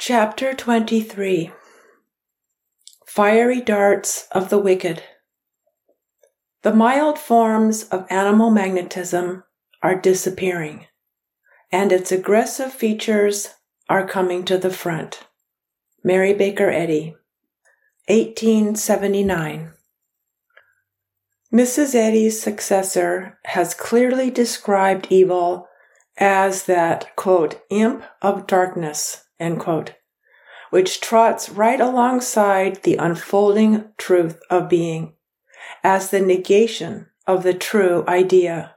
Chapter 23. Fiery Darts of the Wicked. The mild forms of animal magnetism are disappearing, and its aggressive features are coming to the front. Mary Baker Eddy, 1879. Mrs. Eddy's successor has clearly described evil as that, quote, imp of darkness, end quote, which trots right alongside the unfolding truth of being, as the negation of the true idea.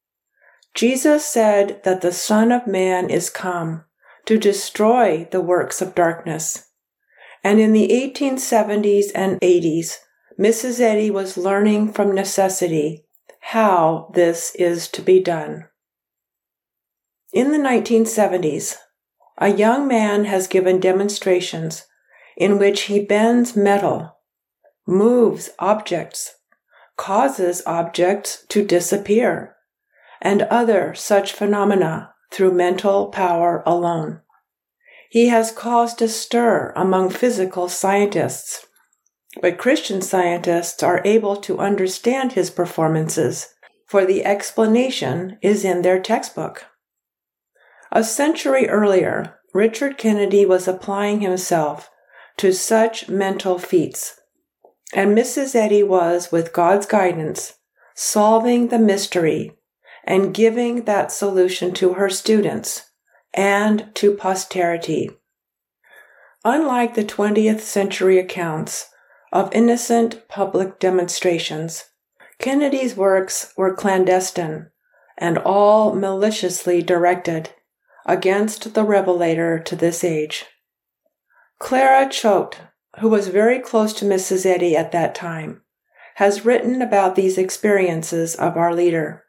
Jesus said that the Son of Man is come to destroy the works of darkness. And in the 1870s and 80s, Mrs. Eddy was learning from necessity how this is to be done. In the 1970s, a young man has given demonstrations in which he bends metal, moves objects, causes objects to disappear, and other such phenomena through mental power alone. He has caused a stir among physical scientists, but Christian scientists are able to understand his performances, for the explanation is in their textbook. A century earlier, Richard Kennedy was applying himself to such mental feats, and Mrs. Eddy was, with God's guidance, solving the mystery and giving that solution to her students and to posterity. Unlike the 20th century accounts of innocent public demonstrations, Kennedy's works were clandestine and all maliciously directed against the revelator to this age. Clara Choate, who was very close to Mrs. Eddy at that time, has written about these experiences of our leader.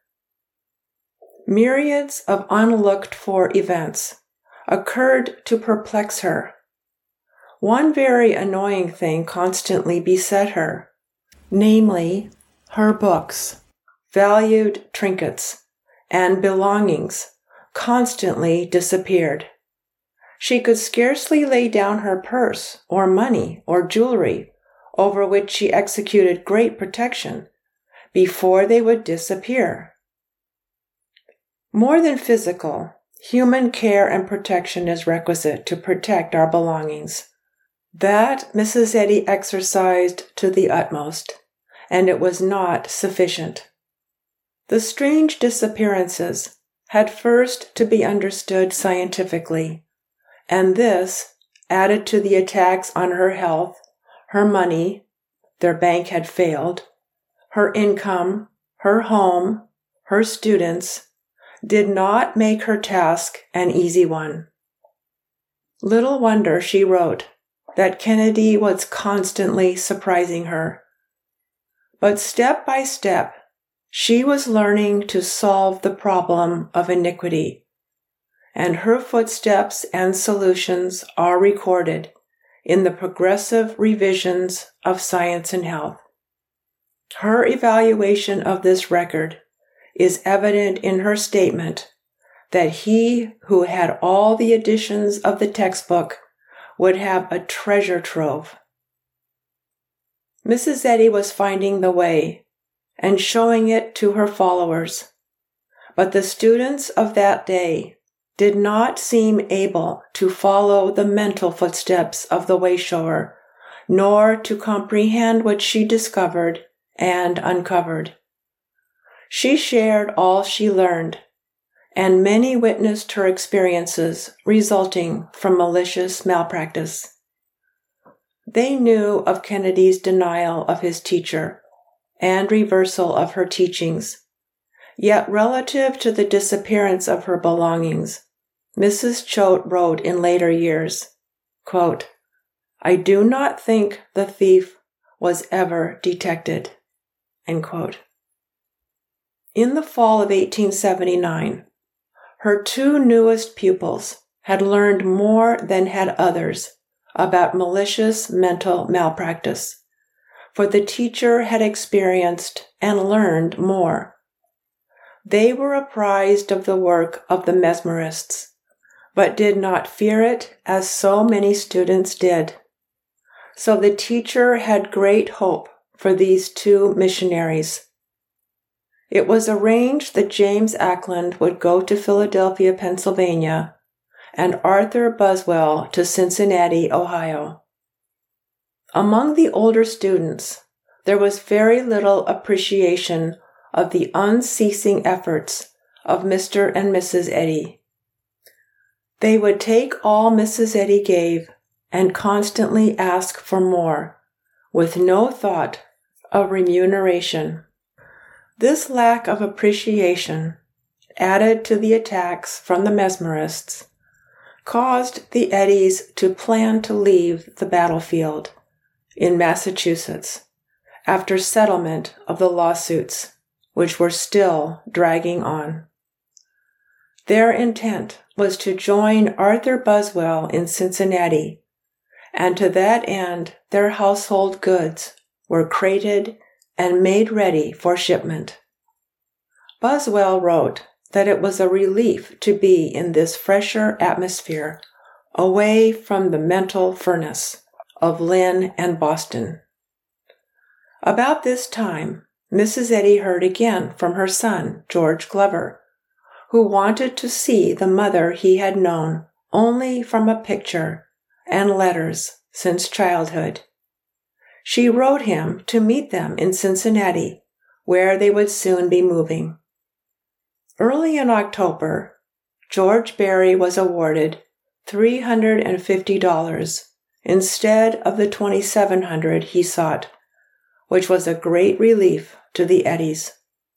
Myriads of unlooked-for events occurred to perplex her. One very annoying thing constantly beset her, namely, her books, valued trinkets, and belongings constantly disappeared. She could scarcely lay down her purse or money or jewelry, over which she executed great protection, before they would disappear. More than physical, human care and protection is requisite to protect our belongings. That Mrs. Eddy exercised to the utmost, and it was not sufficient. The strange disappearances had first to be understood scientifically, and this, added to the attacks on her health, her money, their bank had failed, her income, her home, her students, did not make her task an easy one. Little wonder, she wrote, that Kennedy was constantly surprising her. But step by step, she was learning to solve the problem of iniquity, and her footsteps and solutions are recorded in the progressive revisions of Science and Health. Her evaluation of this record is evident in her statement that he who had all the editions of the textbook would have a treasure trove. Mrs. Eddy was finding the way and showing it to her followers, but the students of that day did not seem able to follow the mental footsteps of the wayshower, nor to comprehend what she discovered and uncovered. She shared all she learned, and many witnessed her experiences resulting from malicious malpractice. They knew of Kennedy's denial of his teacher and reversal of her teachings, yet relative to the disappearance of her belongings, Mrs. Choate wrote in later years, quote, "I do not think the thief was ever detected," end quote. In the fall of 1879, her two newest pupils had learned more than had others about malicious mental malpractice, for the teacher had experienced and learned more. They were apprised of the work of the mesmerists, but did not fear it as so many students did. So the teacher had great hope for these two missionaries. It was arranged that James Ackland would go to Philadelphia, Pennsylvania, and Arthur Buswell to Cincinnati, Ohio. Among the older students, there was very little appreciation of the unceasing efforts of Mr. and Mrs. Eddy. They would take all Mrs. Eddy gave and constantly ask for more, with no thought of remuneration. This lack of appreciation, added to the attacks from the mesmerists, caused the Eddys to plan to leave the battlefield in Massachusetts after settlement of the lawsuits, which were still dragging on. Their intent was to join Arthur Buswell in Cincinnati, and to that end their household goods were crated and made ready for shipment. Buswell wrote that it was a relief to be in this fresher atmosphere, away from the mental furnace of Lynn and Boston. About this time, Mrs. Eddy heard again from her son, George Glover, who wanted to see the mother he had known only from a picture and letters since childhood. She wrote him to meet them in Cincinnati, where they would soon be moving. Early in October, George Berry was awarded $350 instead of the $2,700 he sought, which was a great relief to the Eddys.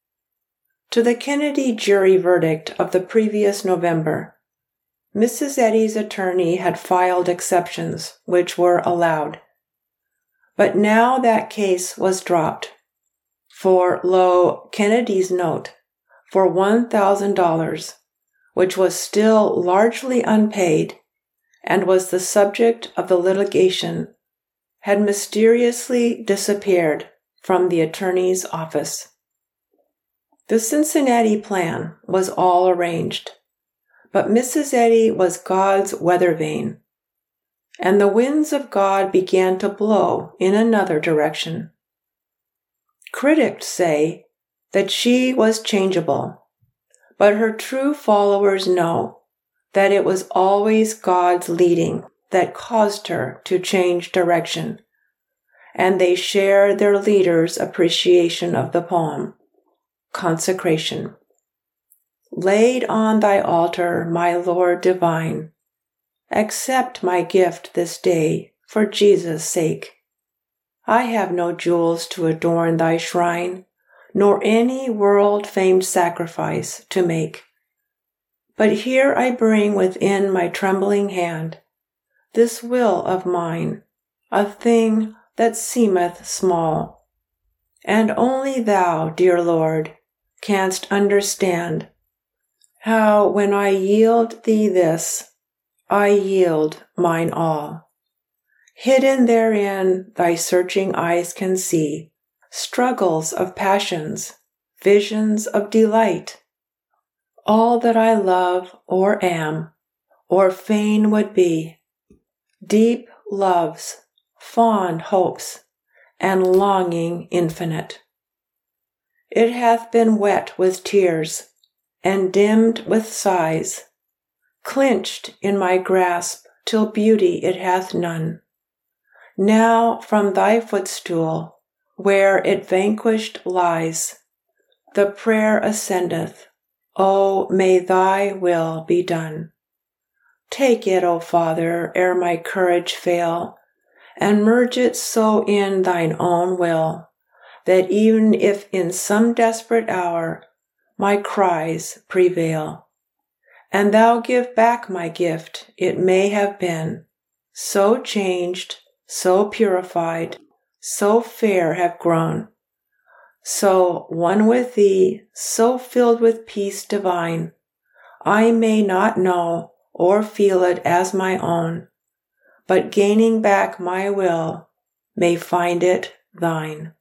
To the Kennedy jury verdict of the previous November, Mrs. Eddy's attorney had filed exceptions, which were allowed. But now that case was dropped, for lo, Kennedy's note for $1,000, which was still largely unpaid and was the subject of the litigation, had mysteriously disappeared from the attorney's office. The Cincinnati plan was all arranged, but Mrs. Eddy was God's weather vane, and the winds of God began to blow in another direction. Critics say that she was changeable, but her true followers know that it was always God's leading that caused her to change direction, and they share their leader's appreciation of the poem, Consecration. Laid on thy altar, my Lord divine, accept my gift this day for Jesus' sake. I have no jewels to adorn thy shrine, nor any world-famed sacrifice to make. But here I bring within my trembling hand this will of mine, a thing that seemeth small. And only thou, dear Lord, canst understand how when I yield thee this, I yield mine all. Hidden therein thy searching eyes can see struggles of passions, visions of delight. All that I love or am, or fain would be, deep loves, fond hopes, and longing infinite. It hath been wet with tears, and dimmed with sighs, clinched in my grasp till beauty it hath none. Now from thy footstool, where it vanquished lies, the prayer ascendeth, O may thy will be done. Take it, O Father, ere my courage fail, and merge it so in thine own will, that even if in some desperate hour my cries prevail, and thou give back my gift, it may have been, so changed, so purified, so fair have grown, so one with thee, so filled with peace divine, I may not know or feel it as my own, but gaining back my will, may find it thine.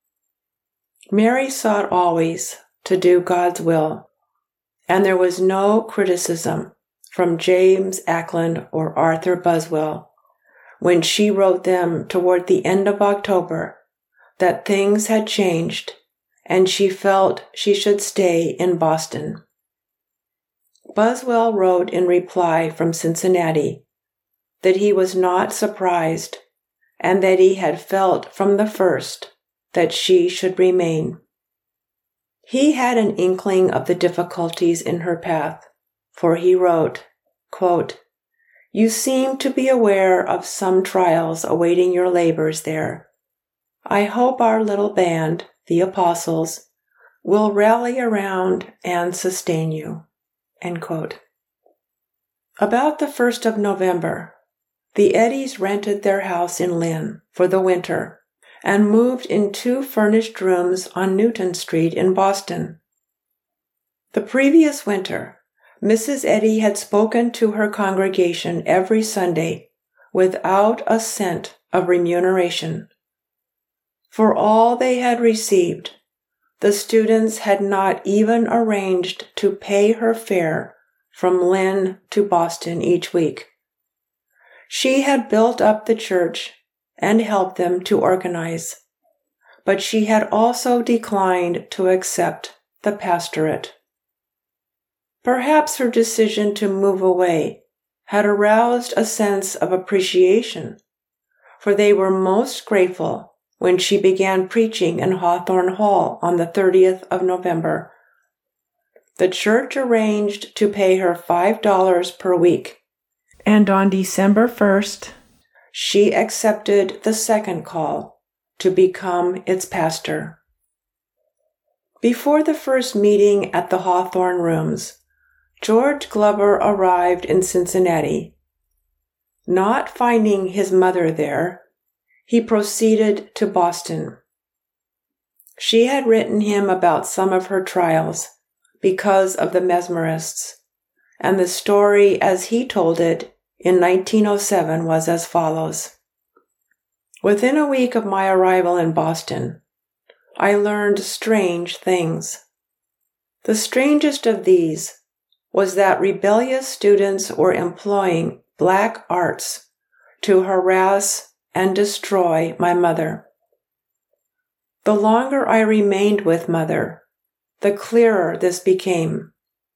Mary sought always to do God's will, and there was no criticism from James Ackland or Arthur Buswell when she wrote them toward the end of October that things had changed and she felt she should stay in Boston. Buswell wrote in reply from Cincinnati that he was not surprised and that he had felt from the first that she should remain. He had an inkling of the difficulties in her path, for he wrote, quote, "You seem to be aware of some trials awaiting your labors there. I hope our little band, the Apostles, will rally around and sustain you." End quote. About the 1st of November, the Eddies rented their house in Lynn for the winter and moved in 2 furnished rooms on Newton Street in Boston. The previous winter, Mrs. Eddy had spoken to her congregation every Sunday without a cent of remuneration. For all they had received, the students had not even arranged to pay her fare from Lynn to Boston each week. She had built up the church and helped them to organize, but she had also declined to accept the pastorate. Perhaps her decision to move away had aroused a sense of appreciation, for they were most grateful when she began preaching in Hawthorne Hall on the 30th of November. The church arranged to pay her $5 per week, and on December 1st, she accepted the second call to become its pastor. Before the first meeting at the Hawthorne Rooms, George Glover arrived in Cincinnati. Not finding his mother there, he proceeded to Boston. She had written him about some of her trials because of the mesmerists, and the story as he told it in 1907 was as follows. Within a week of my arrival in Boston, I learned strange things. The strangest of these was that rebellious students were employing black arts to harass and destroy my mother. The longer I remained with Mother, the clearer this became.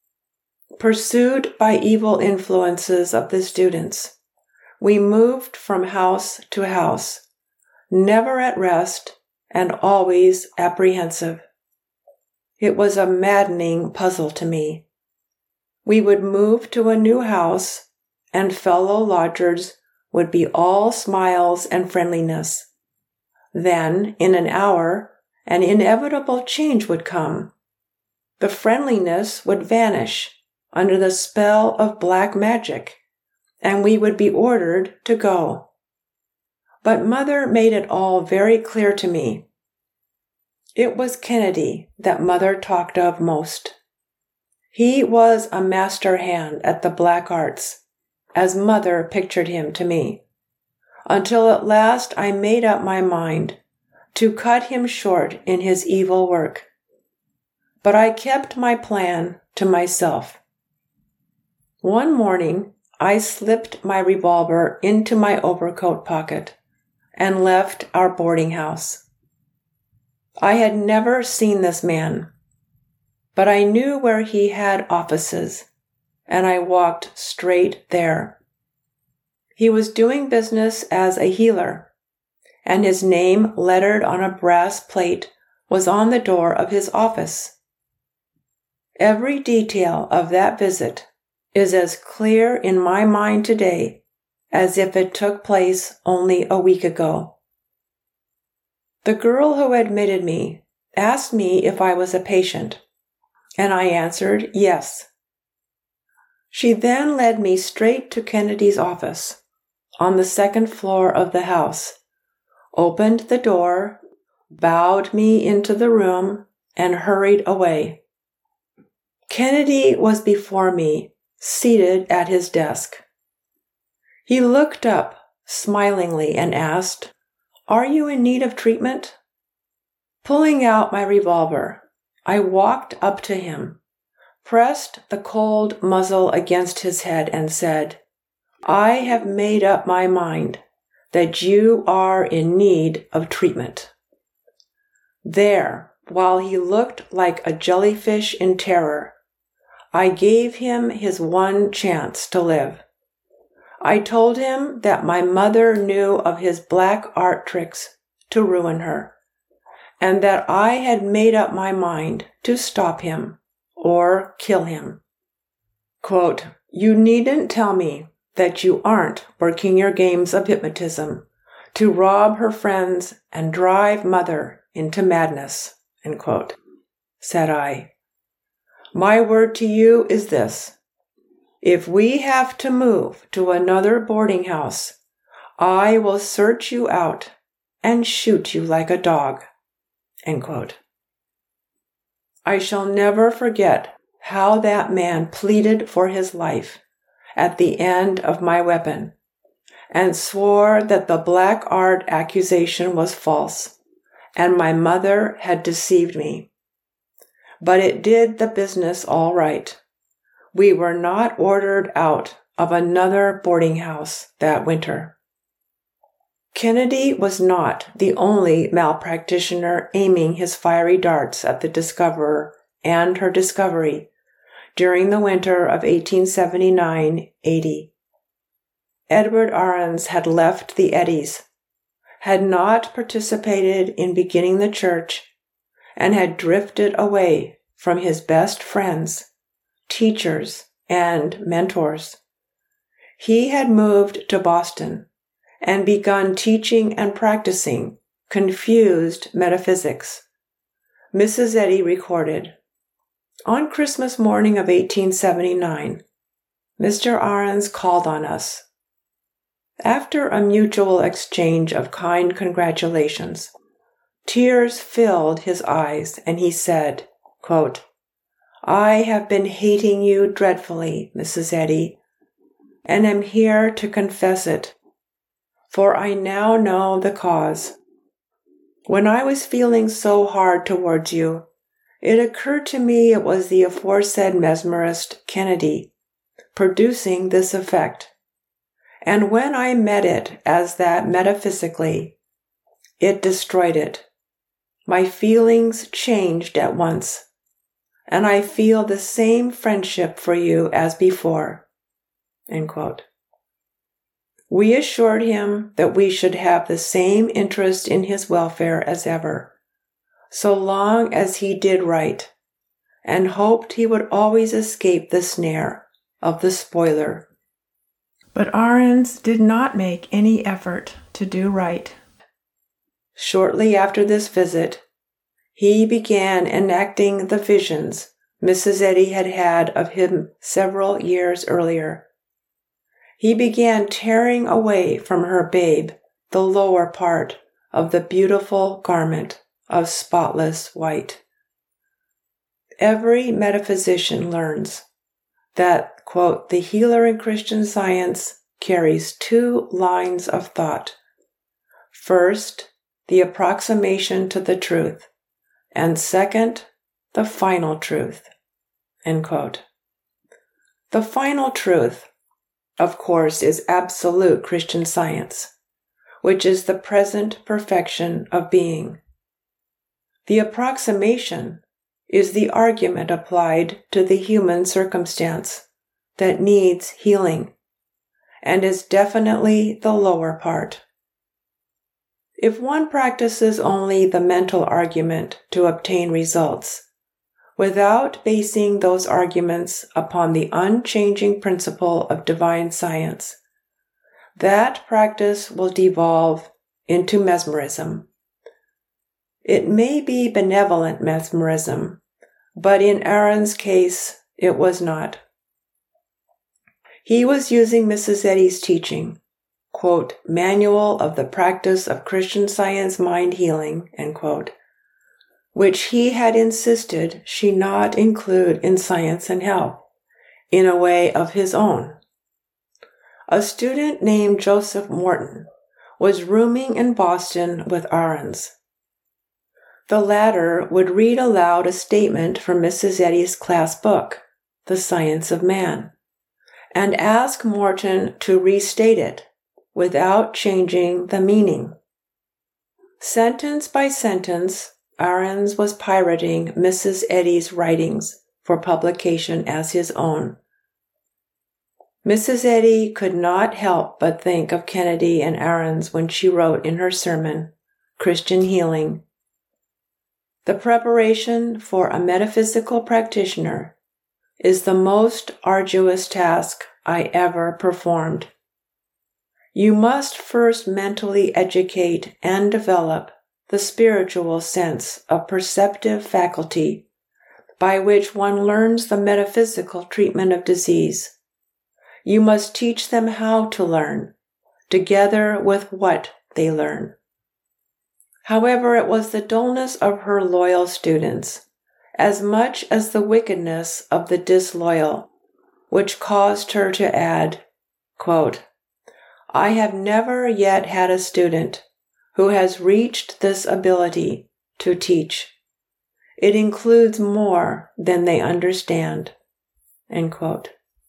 Pursued by evil influences of the students, we moved from house to house, never at rest and always apprehensive. It was a maddening puzzle to me. We would move to a new house, and fellow lodgers would be all smiles and friendliness. Then, in an hour, an inevitable change would come. The friendliness would vanish under the spell of black magic, and we would be ordered to go. But Mother made it all very clear to me. It was Kennedy that Mother talked of most. He was a master hand at the black arts, as Mother pictured him to me, until at last I made up my mind to cut him short in his evil work. But I kept my plan to myself. One morning, I slipped my revolver into my overcoat pocket and left our boarding house. I had never seen this man, but I knew where he had offices, and I walked straight there. He was doing business as a healer, and his name lettered on a brass plate was on the door of his office. Every detail of that visit is as clear in my mind today as if it took place only a week ago. The girl who admitted me asked me if I was a patient, and I answered yes. She then led me straight to Kennedy's office on the second floor of the house, opened the door, bowed me into the room, and hurried away. Kennedy was before me, seated at his desk. He looked up smilingly and asked, "Are you in need of treatment?" Pulling out my revolver, I walked up to him, pressed the cold muzzle against his head and said, "I have made up my mind that you are in need of treatment." There, while he looked like a jellyfish in terror, I gave him his one chance to live. I told him that my mother knew of his black art tricks to ruin her, and that I had made up my mind to stop him or kill him. Quote, "You needn't tell me that you aren't working your games of hypnotism to rob her friends and drive mother into madness," end quote, said I. "My word to you is this. If we have to move to another boarding house, I will search you out and shoot you like a dog," end quote. I shall never forget how that man pleaded for his life at the end of my weapon and swore that the black art accusation was false and my mother had deceived me. But it did the business all right. We were not ordered out of another boarding house that winter. Kennedy was not the only malpractitioner aiming his fiery darts at the discoverer and her discovery during the winter of 1879-80. Edward Arons had left the Eddies, had not participated in beginning the church, and had drifted away from his best friends, teachers, and mentors. He had moved to Boston and begun teaching and practicing confused metaphysics. Mrs. Eddy recorded, "On Christmas morning of 1879, Mr. Arons called on us. After a mutual exchange of kind congratulations, tears filled his eyes, and he said, quote, 'I have been hating you dreadfully, Mrs. Eddy, and am here to confess it, for I now know the cause. When I was feeling so hard towards you, it occurred to me it was the aforesaid mesmerist Kennedy producing this effect, and when I met it as that metaphysically, it destroyed it. My feelings changed at once, and I feel the same friendship for you as before," end quote. We assured him that we should have the same interest in his welfare as ever, so long as he did right, and hoped he would always escape the snare of the spoiler. But Arons did not make any effort to do right. Shortly after this visit, he began enacting the visions Mrs. Eddy had had of him several years earlier. He began tearing away from her babe the lower part of the beautiful garment of spotless white. Every metaphysician learns that, quote, "the healer in Christian Science carries two lines of thought. First, the approximation to the truth, and second, the final truth," end quote. The final truth, of course, is absolute Christian Science, which is the present perfection of being. The approximation is the argument applied to the human circumstance that needs healing, and is definitely the lower part. If one practices only the mental argument to obtain results, without basing those arguments upon the unchanging principle of divine science, that practice will devolve into mesmerism. It may be benevolent mesmerism, but in Arons' case, it was not. He was using Mrs. Eddy's teaching, quote, "Manual of the Practice of Christian Science Mind Healing," end quote, which he had insisted she not include in Science and Health, in a way of his own. A student named Joseph Morton was rooming in Boston with Arons. The latter would read aloud a statement from Mrs. Eddy's class book The Science of Man, and ask Morton to restate it without changing the meaning. Sentence by sentence, Ahrens was pirating Mrs. Eddy's writings for publication as his own. Mrs. Eddy could not help but think of Kennedy and Ahrens when she wrote in her sermon, Christian Healing, "The preparation for a metaphysical practitioner is the most arduous task I ever performed. You must first mentally educate and develop the spiritual sense of perceptive faculty by which one learns the metaphysical treatment of disease. You must teach them how to learn, together with what they learn." However, it was the dullness of her loyal students, as much as the wickedness of the disloyal, which caused her to add, quote, "I have never yet had a student who has reached this ability to teach. It includes more than they understand." End quote.